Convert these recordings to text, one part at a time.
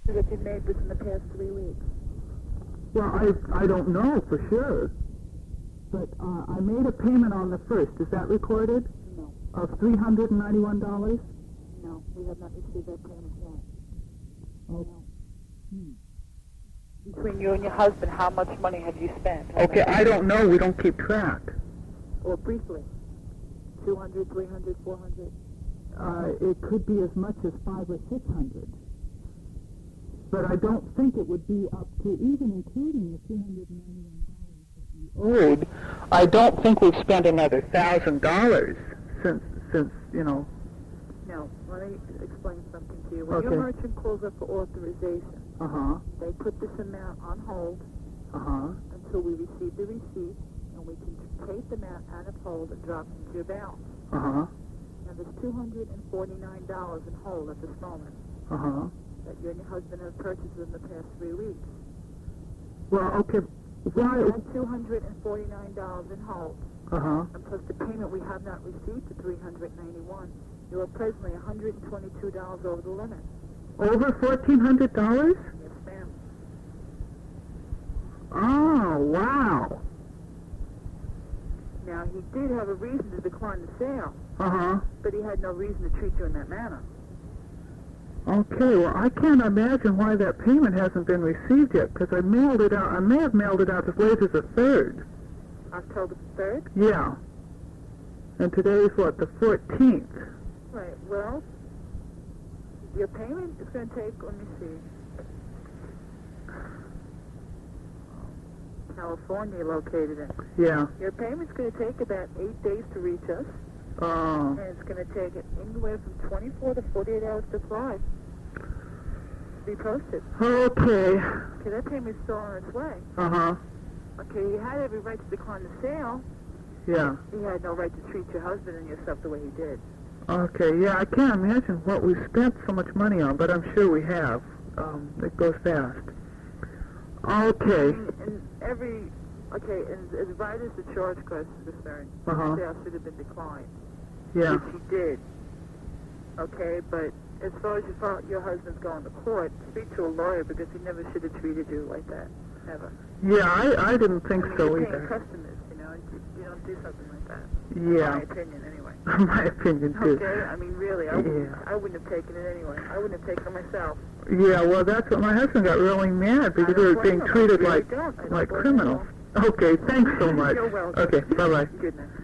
that you made within the past 3 weeks? Well, I don't know for sure. But I made a payment on the 1st. Is that recorded? No. Of $391? No, we have not received that payment yet. Oh. No. Between you and your husband, how much money have you spent? Okay, I don't know. We don't keep track. Or briefly? 200, 300, 400? It could be as much as 500 or 600. But I don't think it would be up to, even including the $391 that we owed. I don't think we've spent another $1,000 since you know. No, let me explain something to you. When Okay. your merchant calls up for authorization, they put this amount on hold until we receive the receipt, and we can take the amount out of hold and drop it into your balance. Now, there's $249 in hold at this moment that you and your husband have purchased in the past 3 weeks. Well, okay. Why? That $249 in hold, and plus the payment we have not received to $391, you are presently $122 over the limit. Over $1,400? Yes, ma'am. Oh, wow. Now, he did have a reason to decline the sale, but he had no reason to treat you in that manner. Okay, well, I can't imagine why that payment hasn't been received yet, because I mailed it out. I may have mailed it out as late as the 3rd. October 3rd? Yeah. And today's, what, the 14th? Right, well, your payment is going to take, let me see, California located in. Yeah. Your payment's going to take about 8 days to reach us, Oh. and it's going to take it anywhere from 24 to 48 hours to fly to be posted. Okay. Okay, that payment's still on its way. Okay, he had every right to decline the sale. Yeah. He had no right to treat your husband and yourself the way he did. Okay, yeah, I can't imagine what we spent so much money on, but I'm sure we have. It goes fast. Okay. And as right as the charge cost is concerned, the sale should have been declined. Yeah. Which he did. Okay, but as far as your husband's going to court, speak to a lawyer because he never should have treated you like that. Never. Yeah, I didn't think so you're paying either. customers, you know, you don't do something like that. Yeah. In my opinion, anyway. My opinion, too. Okay, I mean, really, I wouldn't have taken it anyway. I wouldn't have taken it myself. Yeah, well, that's what my husband got really mad because we were being treated like criminals. Okay, thanks so much. You're welcome. Okay, bye-bye. Good night.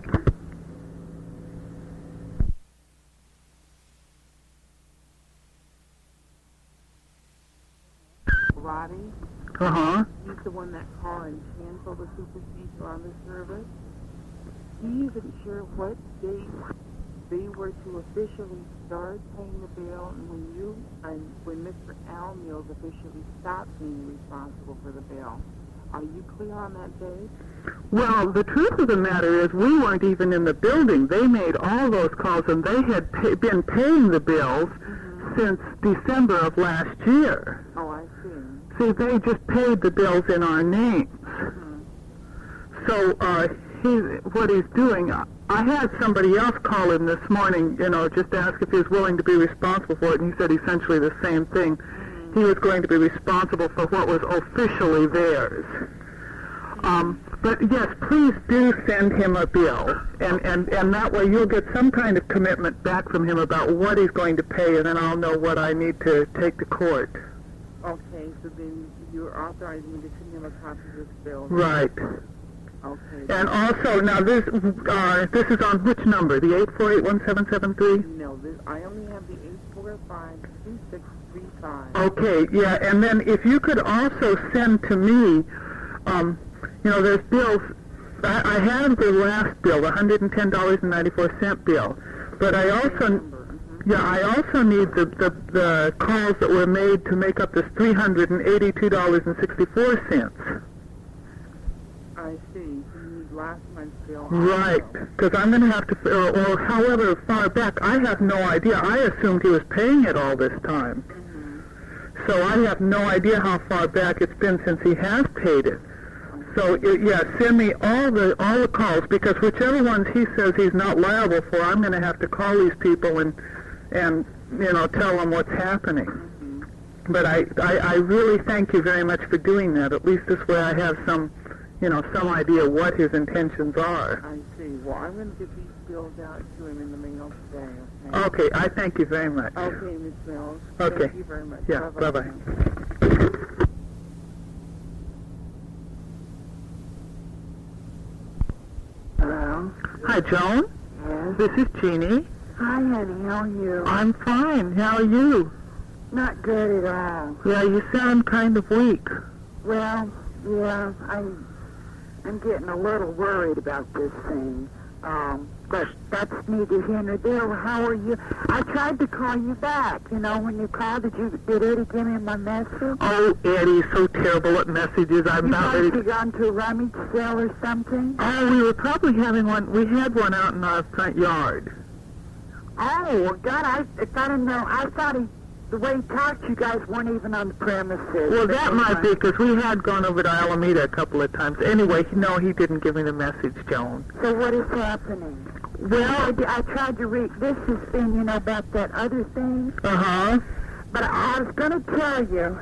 Roddy, he's the one that called and canceled the supersedure on the service. He isn't sure what date they were to officially start paying the bill, and when Mr. Al Mills officially stopped being responsible for the bill. Are you clear on that date? Well, the truth of the matter is we weren't even in the building. They made all those calls, and they had been paying the bills since December of last year. Oh, I see. See, they just paid the bills in our names. So what he's doing, I had somebody else call him this morning, you know, just to ask if he was willing to be responsible for it, and he said essentially the same thing. He was going to be responsible for what was officially theirs. But yes, please do send him a bill, and that way you'll get some kind of commitment back from him about what he's going to pay, and then I'll know what I need to take to court. Okay, so then you're authorizing me to send him a copy of this bill? Right. Okay. And also, now this is on which number? The 848-1773? No, I only have the 845-2635. Okay, yeah, and then if you could also send to me, you know, there's bills. I have the last bill, the $110.94 bill, but I also need the calls that were made to make up this $382.64. I see. You need last month's bill. Right, because I'm going to have to, or however far back, I have no idea. I assumed he was paying it all this time. So I have no idea how far back it's been since he has paid it. So, send me all the calls, because whichever ones he says he's not liable for, I'm going to have to call these people and you know, tell them what's happening. But I really thank you very much for doing that. At least this way I have some idea what his intentions are. I see. Well, I'm going to get these bills out to him in the mail today. Okay, I thank you very much. Okay, Ms. Mills. Okay. Thank you very much. Yeah, bye-bye. Hello? Hi, Joan. Yes? This is Jeannie. Hi, honey. How are you? I'm fine. How are you? Not good at all. Yeah, you sound kind of weak. Well, yeah, I'm getting a little worried about this thing. But that's neither here nor there. How are you? I tried to call you back. You know, when you called, did Eddie give me my message? Oh, Eddie's so terrible at messages. I'm not ready. You guys gone to a rummage sale or something? Oh, we were probably having one. We had one out in our front yard. Oh, well, God, if I didn't know, I thought the way he talked, you guys weren't even on the premises. Well, that might be, because we had gone over to Alameda a couple of times. Anyway, no, he didn't give me the message, Joan. So what is happening? Well, I tried to read, this has been, you know, about that other thing. Uh-huh. But I was going to tell you,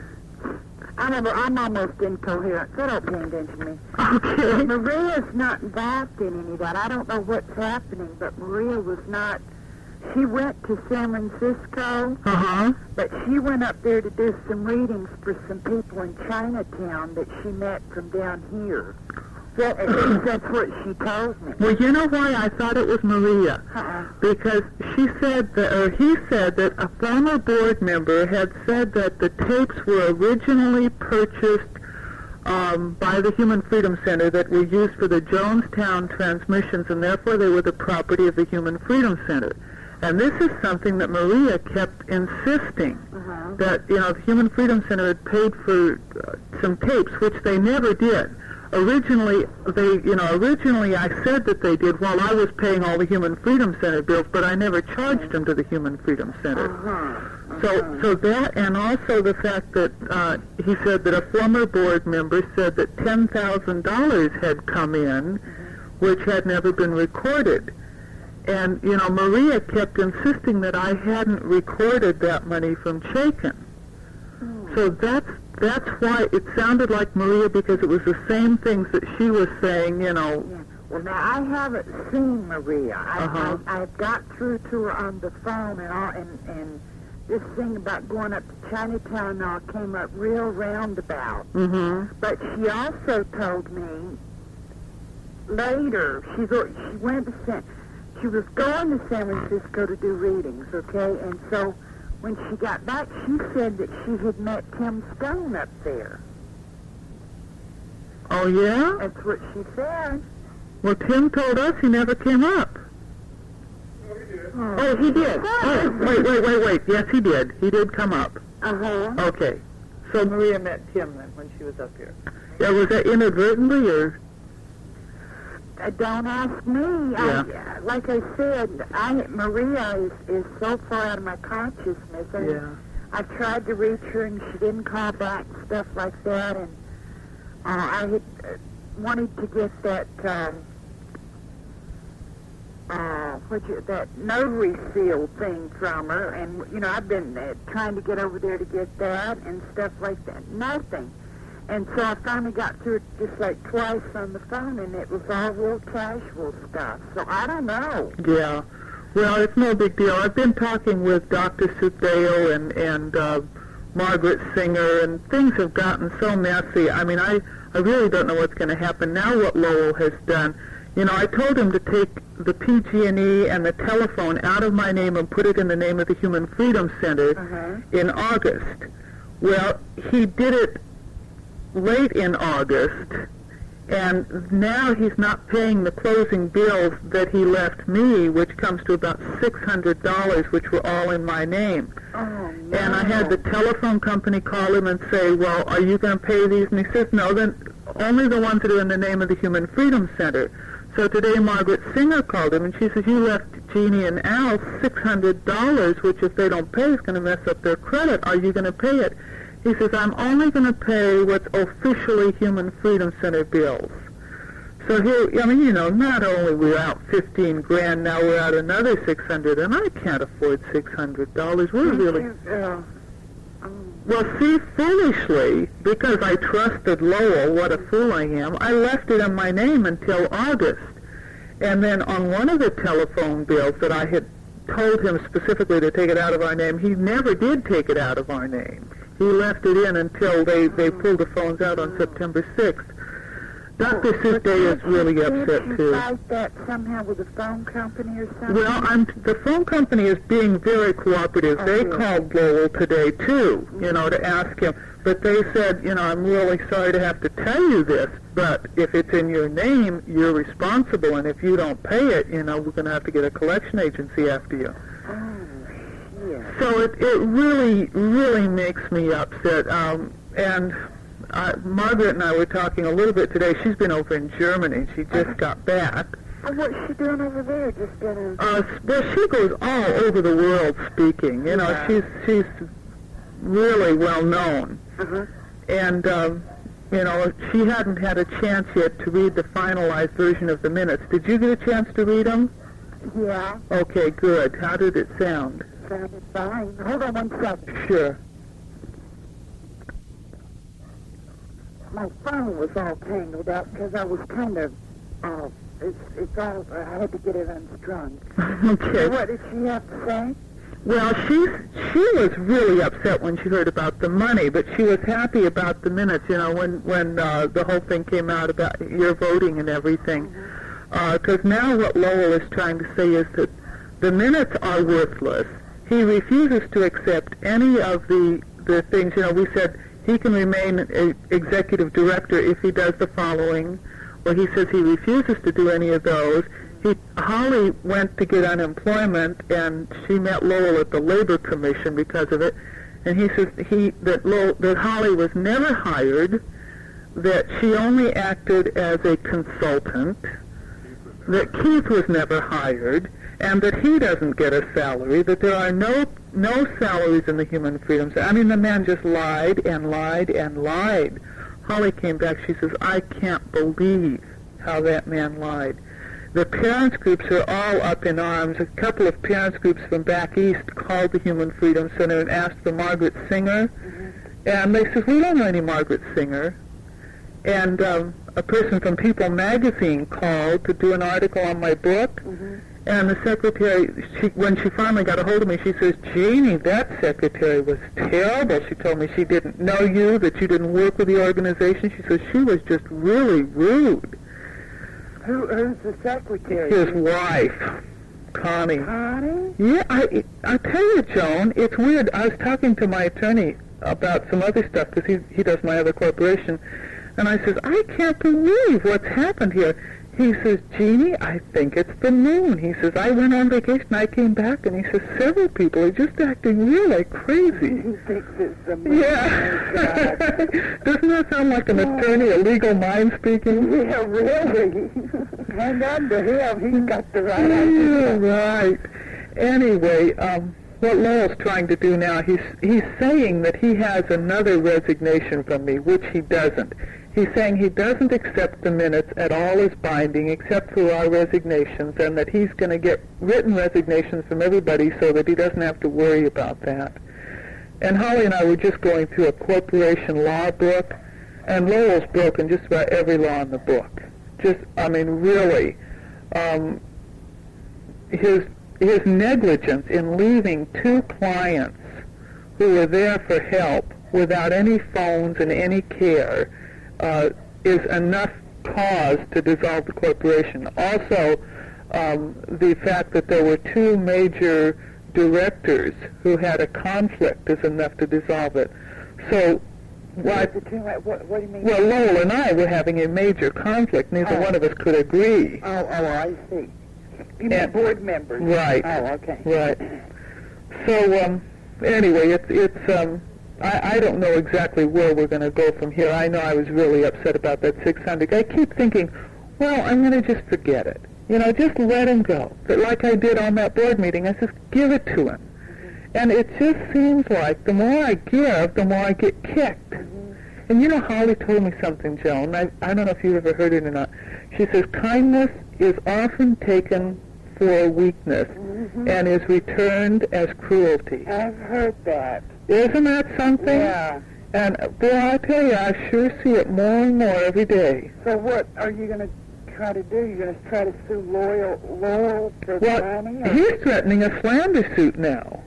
I'm almost incoherent, so don't pay attention to me. Okay. Maria's not involved in any of that. I don't know what's happening, but Maria was not. She went to San Francisco, Uh-huh. but she went up there to do some readings for some people in Chinatown that she met from down here. Well, at least that's what she told me. Well, you know why I thought it was Maria? Because he said that a former board member had said that the tapes were originally purchased by the Human Freedom Center that were used for the Jonestown transmissions, and therefore they were the property of the Human Freedom Center. And this is something that Maria kept insisting, that, you know, the Human Freedom Center had paid for some tapes, which they never did. Originally I said that they did while I was paying all the Human Freedom Center bills, but I never charged them to the Human Freedom Center. So that, and also the fact that he said that a former board member said that $10,000 had come in, which had never been recorded. And, you know, Maria kept insisting that I hadn't recorded that money from Chaikin. So that's why it sounded like Maria, because it was the same things that she was saying, you know. Yeah. Well, now, I haven't seen Maria. I've got through to her on the phone and this thing about going up to Chinatown and all came up real roundabout. But she also told me later, she was going to San Francisco to do readings, okay? And so when she got back, she said that she had met Tim Stone up there. Oh, yeah? That's what she said. Well, Tim told us he never came up. Oh, he did. Oh, wait. Yes, he did. He did come up. Okay. So Maria met Tim then when she was up here. Yeah, was that inadvertently or? Don't ask me. Yeah. Like I said, Maria is so far out of my consciousness. And I tried to reach her, and she didn't call back and stuff like that. And I had wanted to get that that notary seal thing from her, and you know I've been trying to get over there to get that and stuff like that. Nothing. And so I finally got through it just like twice on the phone, and it was all real casual stuff. So I don't know. Yeah. Well, it's no big deal. I've been talking with Dr. Suthdale and Margaret Singer, and things have gotten so messy. I mean, I really don't know what's going to happen. Now what Lowell has done, you know, I told him to take the PG&E and the telephone out of my name and put it in the name of the Human Freedom Center in August. Well, he did it late in August, and now he's not paying the closing bills that he left me, which comes to about $600, which were all in my name. Oh, no. And I had the telephone company call him and say, well, are you going to pay these? And he says, no, then only the ones that are in the name of the Human Freedom Center. So today Margaret Singer called him, and she says, you left Jeannie and Al $600, which if they don't pay is going to mess up their credit. Are you going to pay it? He says, I'm only going to pay what's officially Human Freedom Center bills. So here, I mean, you know, not only we're out $15,000, now we're out another $600, and I can't afford $600. We're really... Well, see, foolishly, because I trusted Lowell, what a fool I am, I left it in my name until August. And then on one of the telephone bills that I had told him specifically to take it out of our name, he never did take it out of our name. He left it in until they pulled the phones out on September 6th. Dr. Siste is really upset, too. Did you fight that somehow with the phone company or something? Well, the phone company is being very cooperative. They called Lowell today, too, to ask him. But they said, I'm really sorry to have to tell you this, but if it's in your name, you're responsible, and if you don't pay it, we're going to have to get a collection agency after you. Oh, yeah. So it really, really makes me upset. And Margaret and I were talking a little bit today. She's been over in Germany. She just got back. What's she doing over there? Just getting... well, she goes all over the world speaking. She's really well known. And, she hadn't had a chance yet to read the finalized version of the minutes. Did you get a chance to read them? Yeah. Okay, good. How did it sound? Sounded fine. Hold on 1 second. Sure. My phone was all tangled up because I was kind of, it's all, I had to get it unstrung. Okay. What did she have to say? Well, she was really upset when she heard about the money, but she was happy about the minutes, when the whole thing came out about your voting and everything. Because now what Lowell is trying to say is that the minutes are worthless. He refuses to accept any of the things, we said he can remain an executive director if he does the following. Well, he says he refuses to do any of those. Holly went to get unemployment, and she met Lowell at the Labor Commission because of it. And he says that Holly was never hired, that she only acted as a consultant, that Keith was never hired, and that he doesn't get a salary, that there are no salaries in the Human Freedoms. I mean, the man just lied and lied and lied. Holly came back. She says, I can't believe how that man lied. The parents groups are all up in arms. A couple of parents groups from back east called the Human Freedom Center and asked for Margaret Singer. And they said, we don't know any Margaret Singer. And a person from People magazine called to do an article on my book. And the secretary, when she finally got a hold of me, she says, Janie, that secretary was terrible. She told me she didn't know you, that you didn't work with the organization. She says she was just really rude. Who's the secretary? His wife, Connie. Connie? Yeah, I tell you, Joan, it's weird. I was talking to my attorney about some other stuff because he does my other corporation, and I says, I can't believe what's happened here. He says, Jeannie, I think it's the moon. He says, I went on vacation, I came back, and he says, several people are just acting really crazy. He thinks it's the moon. Yeah. Doesn't that sound like an attorney, a legal mind speaking? Yeah, really. Hang on to him. He's got the right idea. Yeah, right. Anyway, what Lowell's trying to do now, he's saying that he has another resignation from me, which he doesn't. He's saying he doesn't accept the minutes at all as binding except through our resignations, and that he's going to get written resignations from everybody so that he doesn't have to worry about that. And Holly and I were just going through a corporation law book, and Lowell's broken just about every law in the book. Really. His negligence in leaving 2 clients who were there for help without any phones and any care is enough cause to dissolve the corporation. Also, the fact that there were 2 major directors who had a conflict is enough to dissolve it. So, what do you mean? Well, Lowell and I were having a major conflict. Neither one of us could agree. Oh, I see. You mean board members? Right. Oh, okay. Right. So, anyway, it's I don't know exactly where we're going to go from here. I know I was really upset about that 600. I keep thinking, well, I'm going to just forget it. Just let him go. But like I did on that board meeting, I said, give it to him. And it just seems like the more I give, the more I get kicked. And Holly told me something, Joan. I don't know if you ever heard it or not. She says, kindness is often taken for weakness and is returned as cruelty. I've heard that. Isn't that something? Yeah. And, boy, I tell you, I sure see it more and more every day. So what are you going to try to do? You're going to try to sue Laurel for money? Well, he's threatening a slander suit now.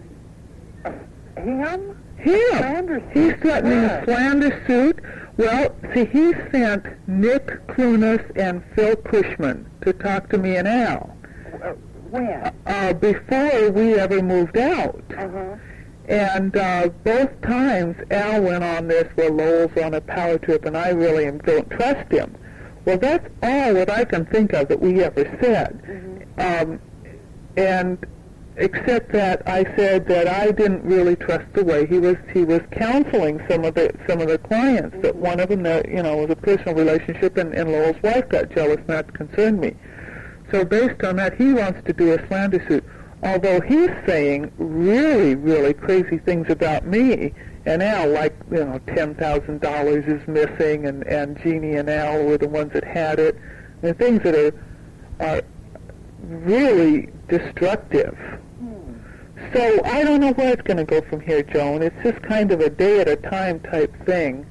Him? Him. He's threatening a slander suit. Well, see, he sent Nick Clunas and Phil Cushman to talk to me and Al. When? Before we ever moved out. Uh-huh. And both times Al went on this, well, Lowell's on a power trip, and I really don't trust him. Well, that's all that I can think of that we ever said. Mm-hmm. And except that I said that I didn't really trust the way he was counseling some of the clients. Mm-hmm. That one of them, was a personal relationship, and Lowell's wife got jealous, and that concerned me. So based on that, he wants to do a slander suit. Although he's saying really, really crazy things about me and Al, like, $10,000 is missing, and Jeannie and Al were the ones that had it, and things that are really destructive. So I don't know where it's going to go from here, Joan. It's just kind of a day-at-a-time type thing.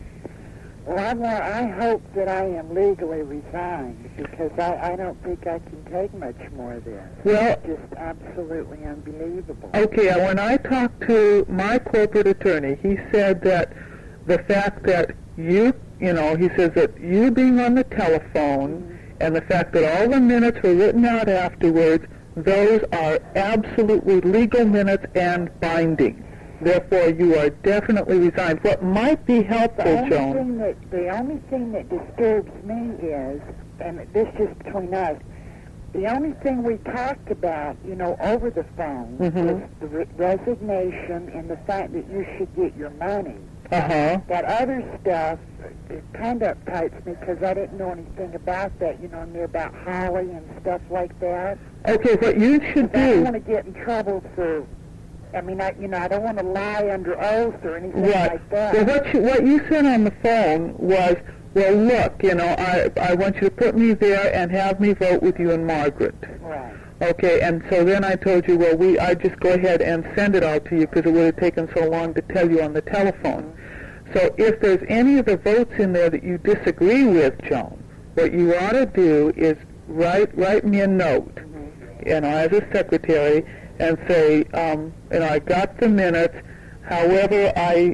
Well, I hope that I am legally resigned, because I don't think I can take much more of this. Well, it's just absolutely unbelievable. Okay, when I talked to my corporate attorney, he said that the fact that he says that you being on the telephone and the fact that all the minutes were written out afterwards, those are absolutely legal minutes and binding. Therefore, you are definitely resigned. What might be helpful, Joan? The only thing that disturbs me is, and this is between us, the only thing we talked about, over the phone, was the resignation and the fact that you should get your money. Uh-huh. That other stuff, it kind of uptights me because I didn't know anything about that, about Holly and stuff like that. Okay, what you should do... I don't want to get in trouble for... I don't want to lie under oath or anything like that. Well, what you said on the phone was, well, look, I want you to put me there and have me vote with you and Margaret. Right. Okay, and so then I told you, well, I'd just go ahead and send it all to you because it would have taken so long to tell you on the telephone. So if there's any of the votes in there that you disagree with, Joan, what you ought to do is write me a note, as a secretary, and say, I got the minutes. However,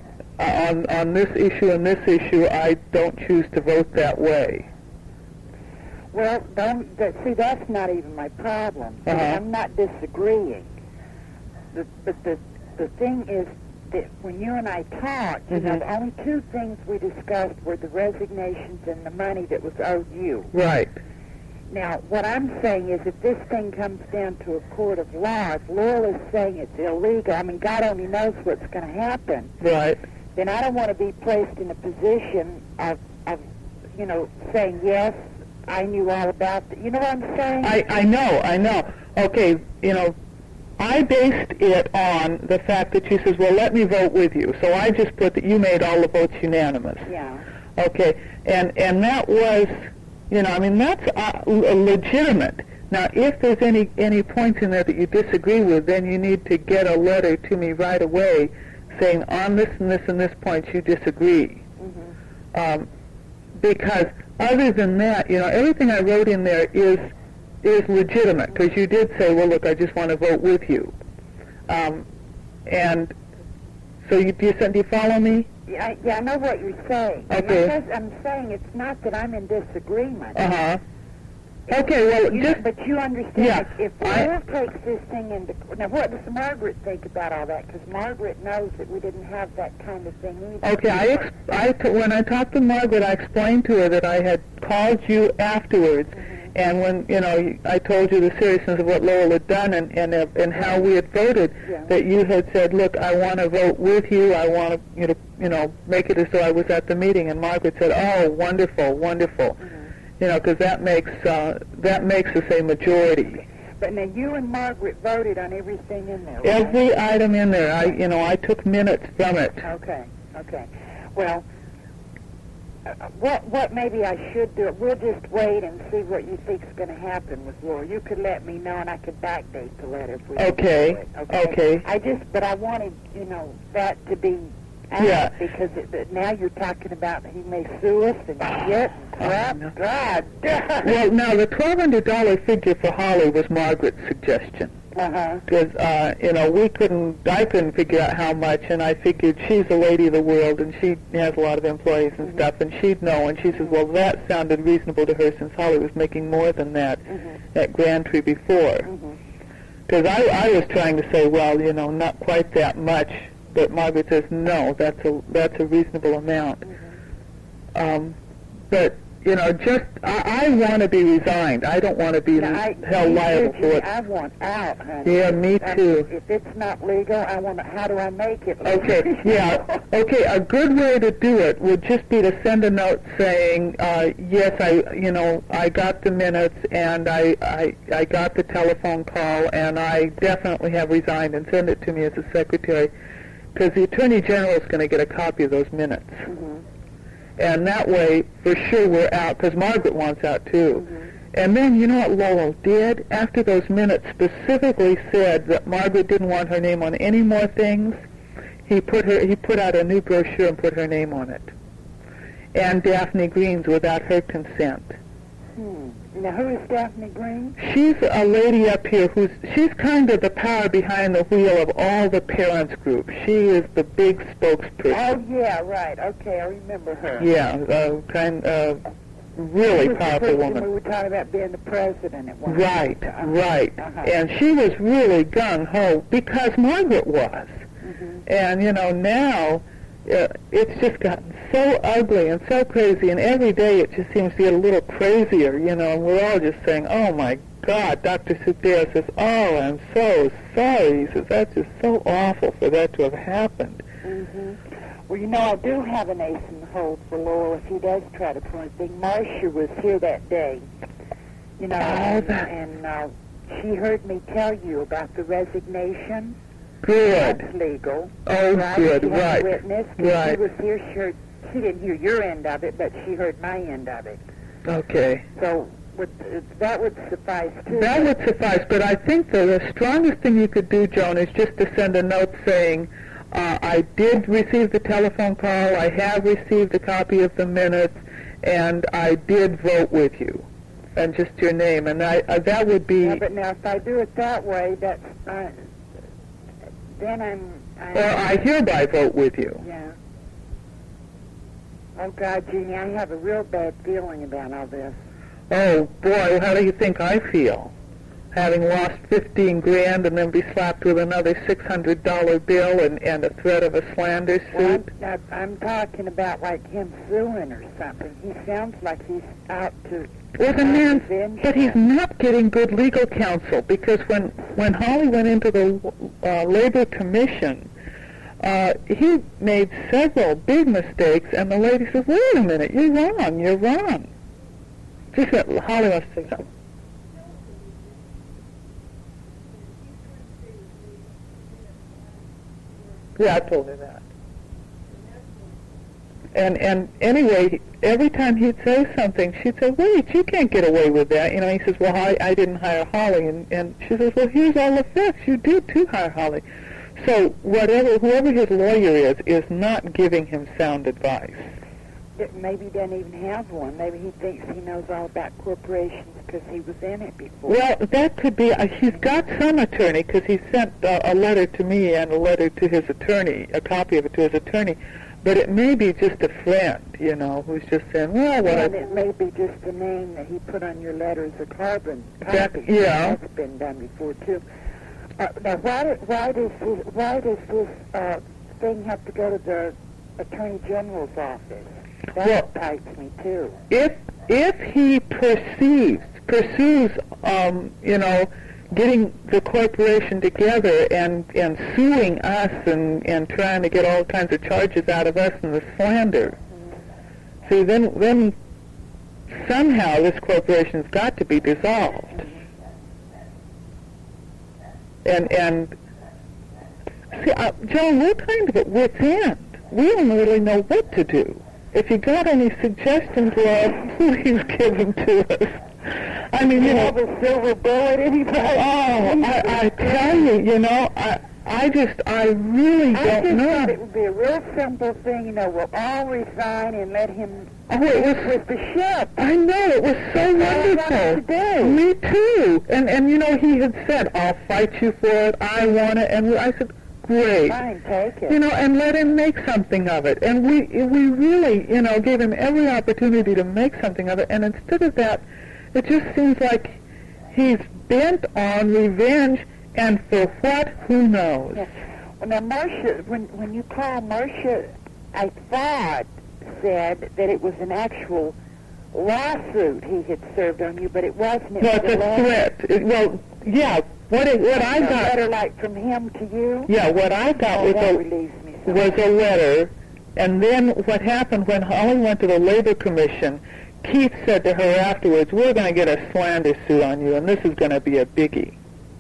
on this issue and this issue, I don't choose to vote that way. Well, that's not even my problem. I'm not disagreeing. But the thing is that when you and I talked, the only two things we discussed were the resignations and the money that was owed you. Right. Now, what I'm saying is if this thing comes down to a court of law, if Laurel is saying it's illegal, God only knows what's going to happen. Right. Then I don't want to be placed in a position of saying, yes, I knew all about that. You know what I'm saying? I know. Okay, I based it on the fact that she says, well, let me vote with you. So I just put that you made all the votes unanimous. Yeah. Okay, and that was... that's legitimate. Now, if there's any points in there that you disagree with, then you need to get a letter to me right away saying on this and this and this points you disagree. Because other than that, everything I wrote in there is legitimate because you did say, well, look, I just want to vote with you. And so do you follow me? Yeah, I know what you're saying. Okay. I'm saying it's not that I'm in disagreement. Uh-huh. Okay, well, but you understand, if Laurel takes this thing into... Now, what does Margaret think about all that? Because Margaret knows that we didn't have that kind of thing either. Okay, when I talked to Margaret, I explained to her that I had called you afterwards, and when, I told you the seriousness of what Lowell had done and how we had voted, that you had said, look, I want to vote with you, I want you to, make it as though I was at the meeting, and Margaret said, oh, wonderful, wonderful. Because that makes us a majority. But now you and Margaret voted on everything in there, right? Every item in there. I took minutes from it. Okay. Well, what maybe I should do, we'll just wait and see what you think's going to happen with Laura. You could let me know, and I could backdate the letter if we Okay. do it. Okay. But I wanted, that to be out, Yeah. because now you're talking about he may sue us and shit and crap. no. God. Well, now, the $1,200 figure for Holly was Margaret's suggestion. Uh-huh. Because, I couldn't figure out how much, and I figured she's a lady of the world, and she has a lot of employees and stuff, and she'd know, and she says, well, that sounded reasonable to her since Holly was making more than that at Grand Tree before. Because I was trying to say, well, not quite that much, but Margaret says, no, that's a reasonable amount. But, I want to be resigned. I don't want to be held liable for it. I want out, honey. Yeah, me too. If it's not legal, how do I make it legal? Okay, yeah. Okay, a good way to do it would just be to send a note saying, yes, I got the minutes and I got the telephone call and I definitely have resigned, and send it to me as a secretary, because the Attorney General is going to get a copy of those minutes. And that way, for sure, we're out, because Margaret wants out, too. And then, you know what Lowell did? After those minutes specifically said that Margaret didn't want her name on any more things, he put out a new brochure and put her name on it. And Daphne Green's without her consent. Now, who is Daphne Green? She's a lady up here she's kind of the power behind the wheel of all the parents group. She is the big spokesperson. Oh, yeah, right. Okay, I remember her. Yeah, really powerful woman. We were talking about being the president at one Right. And she was really gung-ho, because Margaret was. And, now it's just gotten so ugly and so crazy, and every day it just seems to get a little crazier, and we're all just saying, oh, my God. Dr. Sudhir says, oh, I'm so sorry. He says, that's just so awful for that to have happened. Well, I do have an ace in the hole for Laurel if he does try to pull anything. Marcia was here that day, and she heard me tell you about the resignation. Good. That's legal. Oh, right? good, She had right. a witness. Right. She was here. She didn't hear your end of it, but she heard my end of it. Okay. So that would suffice, too. That would suffice, but I think the strongest thing you could do, Joan, is just to send a note saying, I did receive the telephone call, I have received a copy of the minutes, and I did vote with you. And just your name. And that would be... Yeah, but now if I do it that way, that's... then I'm... Or I hereby vote with you. Yeah. Oh, God, Jeannie, I have a real bad feeling about all this. Oh, boy, how do you think I feel? Having lost $15,000 and then be slapped with another $600 bill and a threat of a slander suit? Well, I'm talking about, like, him suing or something. He sounds like he's out to... Well, the man, but he's not getting good legal counsel, because when Holly went into the Labor Commission, he made several big mistakes, and the lady says, wait a minute, you're wrong. She said, Holly wants to say something. Yeah, I told her that. And anyway, every time he'd say something, she'd say, wait, you can't get away with that. He says, well, I didn't hire Holly. And she says, well, here's all the facts. You did, too, hire Holly. So whoever his lawyer is not giving him sound advice. Maybe he doesn't even have one. Maybe he thinks he knows all about corporations because he was in it before. Well, that could be. He's got some attorney, because he sent a letter to me and a letter to his attorney, a copy of it to his attorney. But it may be just a friend, who's just saying, well, what... And it may be just a name that he put on your letter as a carbon copy. Yeah. That's been done before, too. Now, why does this thing have to go to the Attorney General's office? That excites me, too. If he pursues, getting the corporation together and suing us and trying to get all kinds of charges out of us and the slander, see, then somehow this corporation's got to be dissolved. And see, Joan, we're kind of at wit's end. We don't really know what to do. if you got any suggestions, Rob, please give them to us. I mean, you know, have a silver bullet, anybody? I tell you, I really don't know. Thought it would be a real simple thing, you know, we'll all resign and let him with the ship. I know, it was so wonderful. To do. Me too. And you know, he had said, I'll fight you for it, I want it, and I said, great. Fine, take it. You know, and let him make something of it. And we really, you know, gave him every opportunity to make something of it, and instead of that, it just seems like he's bent on revenge, and for what, who knows? Yeah. Well, now, Marcia, when you called Marcia, I thought said that it was an actual lawsuit he had served on you, but it wasn't. No, it's a threat. What I got... A letter like from him to you? Yeah, what I got was a letter, and then what happened when Holly went to the Labor Commission, Keith said to her afterwards, we're going to get a slander suit on you, and this is going to be a biggie.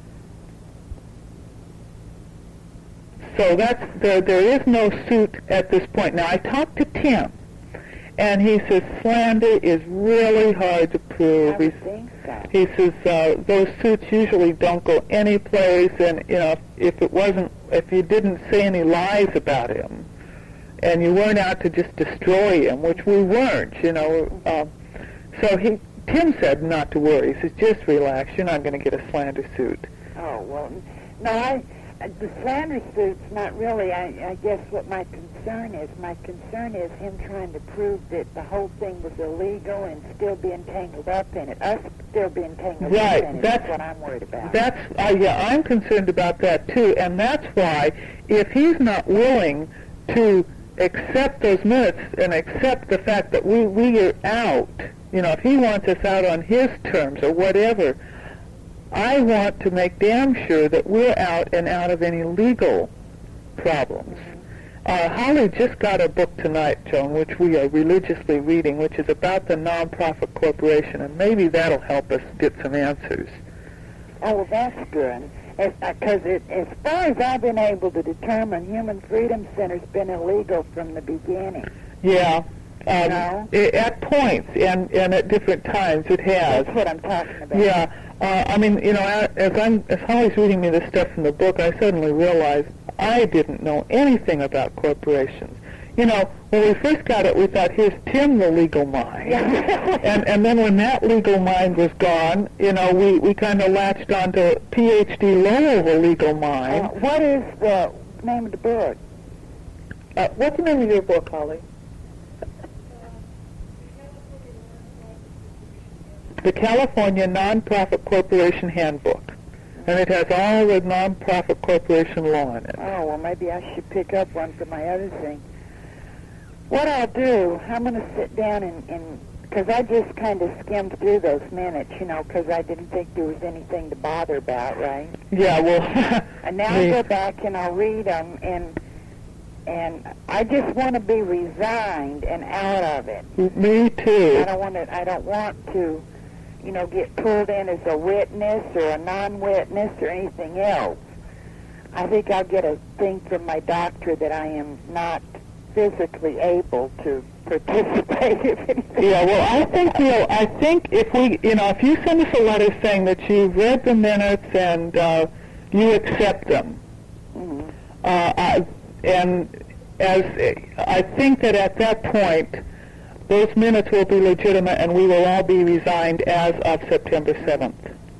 So there is no suit at this point. Now, I talked to Tim, and he says slander is really hard to prove. I would think so. He says those suits usually don't go any place, and you know, if you didn't say any lies about him, and you weren't out to just destroy him, which we weren't, you know. So Tim said not to worry. He says, just relax. You're not going to get a slander suit. Oh, well, no, the slander suit's not really, I guess, what my concern is. My concern is him trying to prove that the whole thing was illegal and still being tangled up in it. Us still being tangled up in it. That's what I'm worried about. I'm concerned about that, too. And that's why, if he's not willing to accept those minutes and accept the fact that we are out, you know, if he wants us out on his terms or whatever, I want to make damn sure that we're out and out of any legal problems. Holly just got a book tonight, Joan, which we are religiously reading, which is about the nonprofit corporation, and maybe that'll help us get some answers. Oh, well, that's good. Because as far as I've been able to determine, Human Freedom Center's been illegal from the beginning. Yeah. No? At points and at different times it has. That's what I'm talking about. Yeah. I mean, you know, as Holly's reading me this stuff from the book, I suddenly realized I didn't know anything about corporations. You know, when we first got it, we thought, here's Tim, the legal mind. Yeah. and then when that legal mind was gone, you know, we kind of latched onto Ph.D. Lowell, the legal mind. What is the name of the book? What's the name of your book, Holly? The California Nonprofit Corporation Handbook. And it has all the nonprofit corporation law in it. Oh, well, maybe I should pick up one for my other thing. What I'll do, I'm going to sit down and because I just kind of skimmed through those minutes, you know, because I didn't think there was anything to bother about, right? Yeah, well... And now I'll go back and I'll read them, and I just want to be resigned and out of it. Me too. I don't want to, you know, get pulled in as a witness or a non-witness or anything else. I think I'll get a thing from my doctor that I am not physically able to participate if anything. Yeah, well, I think if we, you know, if you send us a letter saying that you've read the minutes and you accept them, and as I think that at that point, those minutes will be legitimate and we will all be resigned as of September 7th.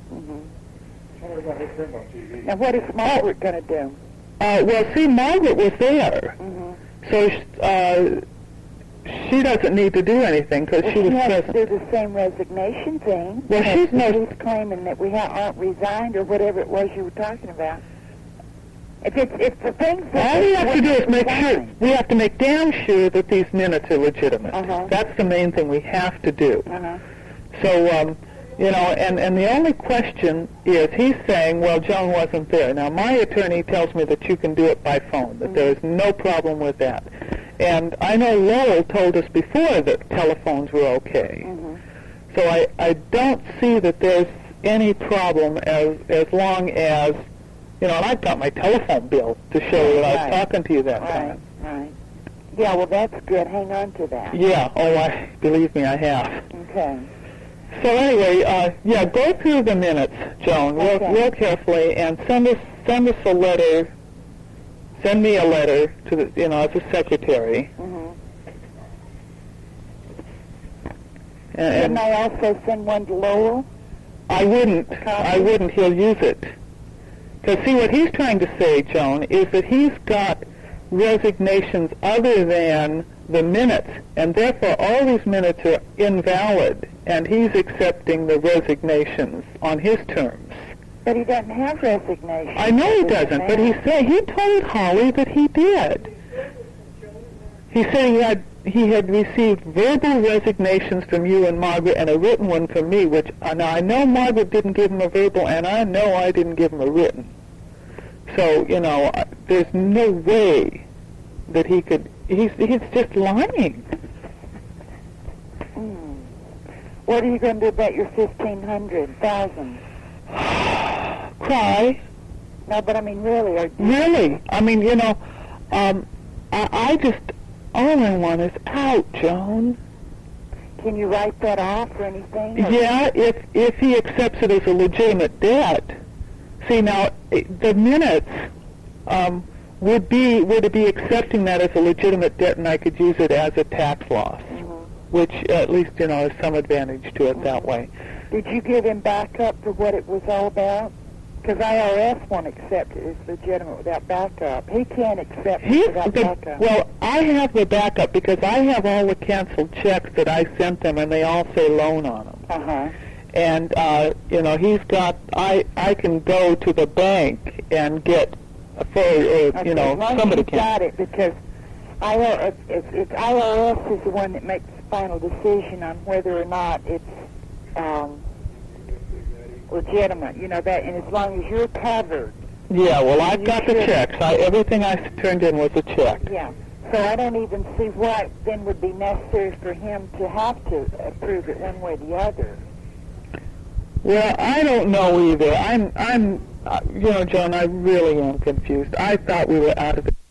Now, what is Margaret going to do? Well, see, Margaret was there. So she doesn't need to do anything because she was present. She has to do the same resignation thing. Well, she's claiming that we aren't resigned or whatever it was you were talking about. If the things all we have to do is make sure, we have to make damn sure that these minutes are legitimate. That's the main thing we have to do. So, you know, and the only question is, he's saying, well, Joan wasn't there. Now, my attorney tells me that you can do it by phone, that there is no problem with that. And I know Lowell told us before that telephones were okay. So I don't see that there's any problem as long as, you know, and I've got my telephone bill to show that I was talking to you that time. Yeah, well, that's good. Hang on to that. Yeah, believe me, I have. Okay. So anyway, go through the minutes, Joan, real carefully, and send us a letter. Send me a letter to the, as a secretary. Mm-hmm. And Didn't I also send one to Lowell? I wouldn't. He'll use it. Because see, what he's trying to say, Joan, is that he's got resignations other than the minutes, and therefore all these minutes are invalid, and he's accepting the resignations on his terms. But he doesn't have resignations. I know he doesn't, but he told Holly that he did. He said he had received verbal resignations from you and Margaret and a written one from me, which now I know Margaret didn't give him a verbal, and I know I didn't give him a written. So, there's no way that he could, he's just lying. What are you going to do about your 1,500,000? Cry. No, but I mean, really. Really? I mean, I just, all I want is out, Joan. Can you write that off or anything? Yeah, if he accepts it as a legitimate debt. See, now, the minutes would be accepting that as a legitimate debt, and I could use it as a tax loss, which at least, is some advantage to it that way. Did you give him backup for what it was all about? Because IRS won't accept it as legitimate without backup. He can't accept it without backup. Well, I have the backup because I have all the canceled checks that I sent them, and they all say loan on them. Uh-huh. And, he's got, I can go to the bank and get, somebody can. Got it, because IRS is the one that makes the final decision on whether or not it's legitimate, that, and as long as you're covered. Yeah, well, I've got the checks. Everything I turned in was a check. Yeah. So I don't even see what then would be necessary for him to have to approve it one way or the other. Well, I don't know either. I'm Joan, I really am confused. I thought we were out of the